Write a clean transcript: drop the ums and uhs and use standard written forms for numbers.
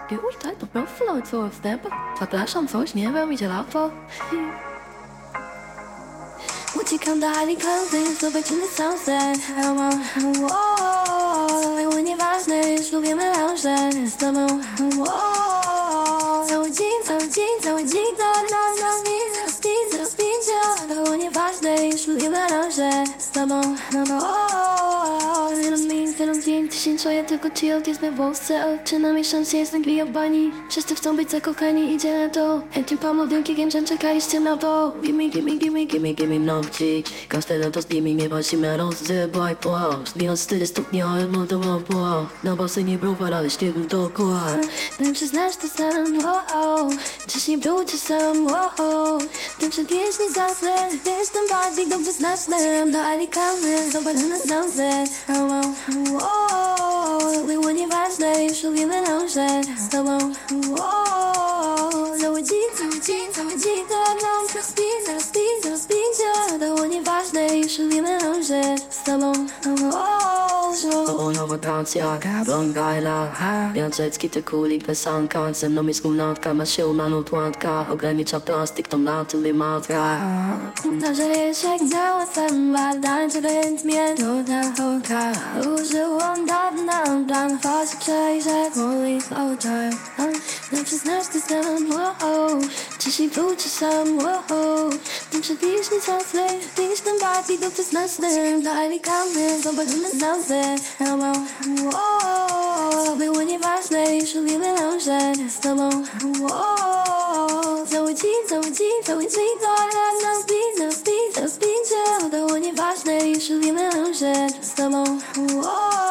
Geurteilt auf Profil und so auf Steppen. Zapraszam coś, nie wiem, idzie łatwo. Uciekam dalej każdy, zobaczymy sunset. Było nieważne, już lubię melanże z tobą. Cały dzień to rozpięcia. Było nieważne, już lubię melanże z tobą. Wielu zdjęć, czuję tylko chill, jest włosce oczy na miesiąc, jestem gwiazdani. Wszyscy chcą być zakochani, idzie na to. Chętnie pomodynki, wiem, że czekaliście na to. Give me no chick. Każdy to zdjęmi, nie prosimy rozrywaj po. Zbijam 4 stopnie, ale modowo po. Na basenie browar, ale śniegiem dookoła. Wiem, że znasz to sam, dziś nie był cię sam, wiem, że wiesz nie zasnę. Wiesz ten bardziej dobrze znasz nam. Do Alicante, zobaczę na sunset. Było nieważne, już lubię melanże z tobą. Cały dzień to nam rozpięcia. Było nieważne, już lubię melanże z tobą. Nowa tancja, blondajla. Janczecki to kulik bez sanka. Ze mną jest gumnatka, ma się manutłatka. Ogranicza plastik, to na tyle matka. Że wiesz jak działa samba, tańczy więc mnie trudna hołka. Użyłam dawna plan, fast przejrzeć moich oczach. Nie przyznasz ty sam, dzisiaj wrócisz sam. Wiem, że wiesz nie zasnę, wiesz ten bardziej dobrze znasz nam. Do Alicante, zobaczymy sunset. Było nieważne, już lubię melanże z tobą. Cały dzień to rozpięcia. Było nieważne, już lubię melanże z tobą.